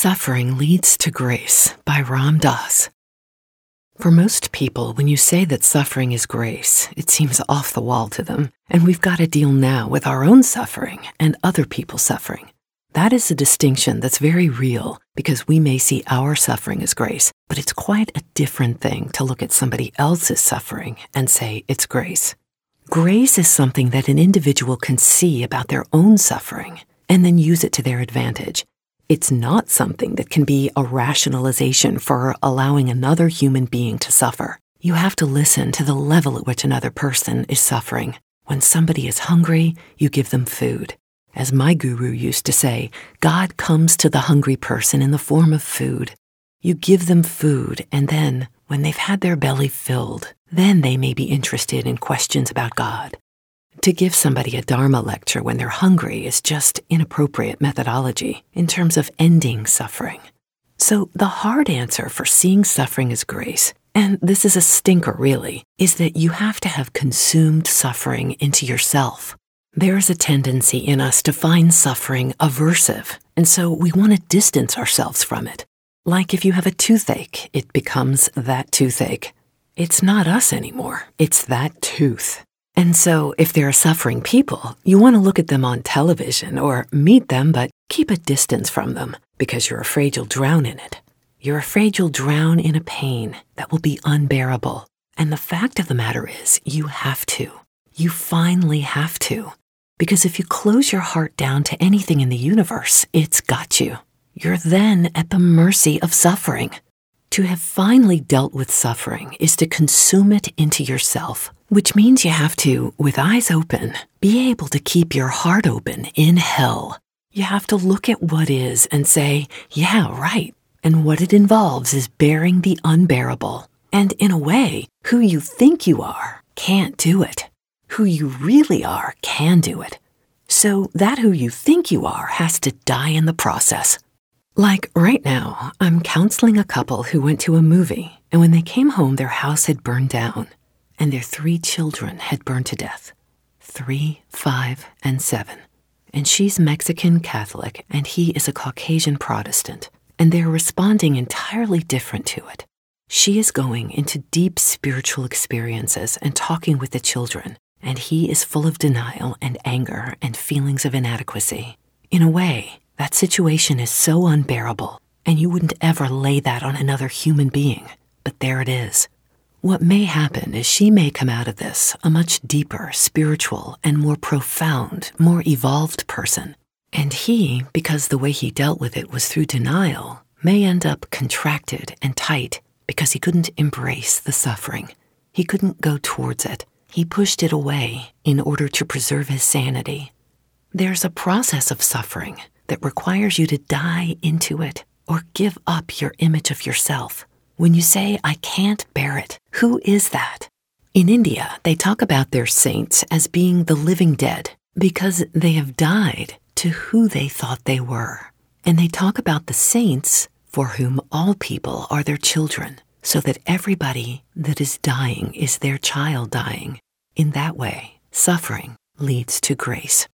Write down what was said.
Suffering Leads to Grace by Ram Dass. For most people, when you say that suffering is grace, it seems off the wall to them, and we've got to deal now with our own suffering and other people's suffering. That is a distinction that's very real because we may see our suffering as grace, but it's quite a different thing to look at somebody else's suffering and say it's grace. Grace is something that an individual can see about their own suffering and then use it to their advantage. It's not something that can be a rationalization for allowing another human being to suffer. You have to listen to the level at which another person is suffering. When somebody is hungry, you give them food. As my guru used to say, God comes to the hungry person in the form of food. You give them food, and then, when they've had their belly filled, then they may be interested in questions about God. To give somebody a Dharma lecture when they're hungry is just inappropriate methodology in terms of ending suffering. So the hard answer for seeing suffering as grace, and this is a stinker really, is that you have to have consumed suffering into yourself. There is a tendency in us to find suffering aversive, and so we want to distance ourselves from it. Like if you have a toothache, it becomes that toothache. It's not us anymore, it's that tooth. And so if there are suffering people, you want to look at them on television or meet them, but keep a distance from them because you're afraid you'll drown in it. You're afraid you'll drown in a pain that will be unbearable. And the fact of the matter is, you have to. You finally have to. Because if you close your heart down to anything in the universe, it's got you. You're then at the mercy of suffering. To have finally dealt with suffering is to consume it into yourself, which means you have to, with eyes open, be able to keep your heart open in hell. You have to look at what is and say, yeah, right. And what it involves is bearing the unbearable. And in a way, who you think you are can't do it. Who you really are can do it. So that who you think you are has to die in the process. Like right now, I'm counseling a couple who went to a movie, and when they came home, their house had burned down, and their 3 children had burned to death. 3, 5, and 7. And she's Mexican Catholic, and he is a Caucasian Protestant, and they're responding entirely different to it. She is going into deep spiritual experiences and talking with the children, and he is full of denial and anger and feelings of inadequacy. In a way, that situation is so unbearable, and you wouldn't ever lay that on another human being, but there it is. What may happen is she may come out of this a much deeper, spiritual, and more profound, more evolved person. And he, because the way he dealt with it was through denial, may end up contracted and tight because he couldn't embrace the suffering. He couldn't go towards it. He pushed it away in order to preserve his sanity. There's a process of suffering that requires you to die into it or give up your image of yourself. When you say, I can't bear it, who is that? In India, they talk about their saints as being the living dead because they have died to who they thought they were. And they talk about the saints for whom all people are their children, so that everybody that is dying is their child dying. In that way, suffering leads to grace.